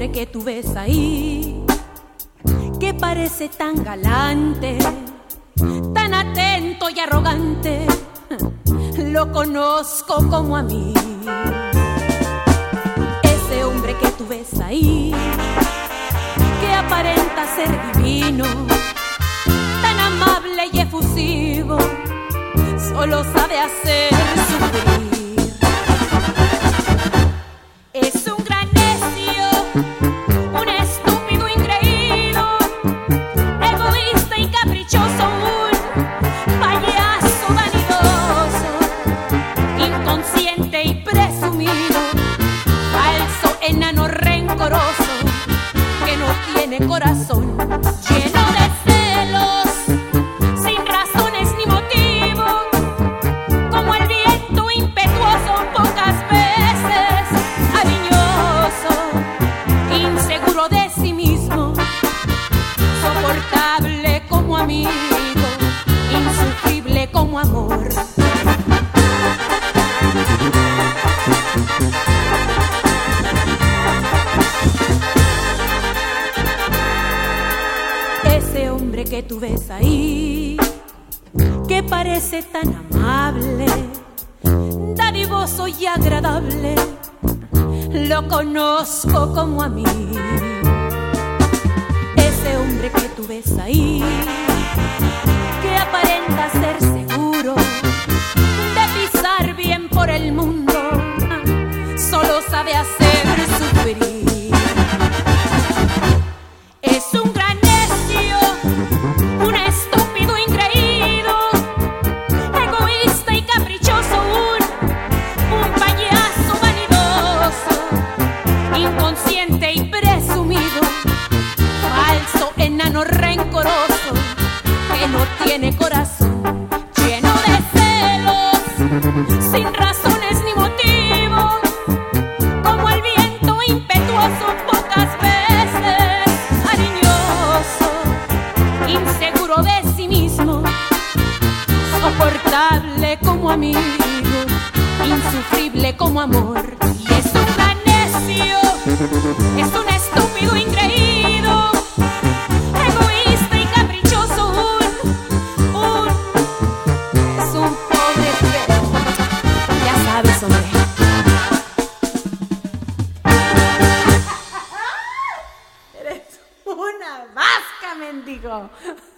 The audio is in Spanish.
hombre que tú ves ahí, que parece tan galante, tan atento y arrogante, lo conozco como a mí. Ese hombre que tú ves ahí, que aparenta ser divino, tan amable y efusivo, solo sabe hacer sufrir. Es un gran necio, un estúpido ingreído, egoísta y caprichoso, un payaso vanidoso, inconsciente y presumido, falso, enano, rencoroso, que no tiene corazón, lleno de celos, sin razones ni motivos, como el viento impetuoso, pocas veces cariñoso, inseguro de sí mismo, soportable como amigo, insufrible como amor. Ese hombre que tú ves ahí, que parece tan amable, dadivoso y agradable, lo conozco como a mí. Ese hombre que tú ves ahí, que aparenta ser seguro de pisar bien por el mundo, solo sabe hacer sufrir. Es un gran necio, un estúpido ingreído, egoísta y caprichoso, un payaso vanidoso, inconsciente y presumido, falso, enano, rencoroso, que no tiene corazón, lleno de celos, sin razones ni motivos, como el viento impetuoso, pocas veces cariñoso, inseguro de sí mismo, soportable como amigo, insufrible como amor. Y es un gran necio, es un estúpido ingreído, egoísta y caprichoso, es un pobre feo. Ya sabes, hombre. Eres una vasca, mendigo.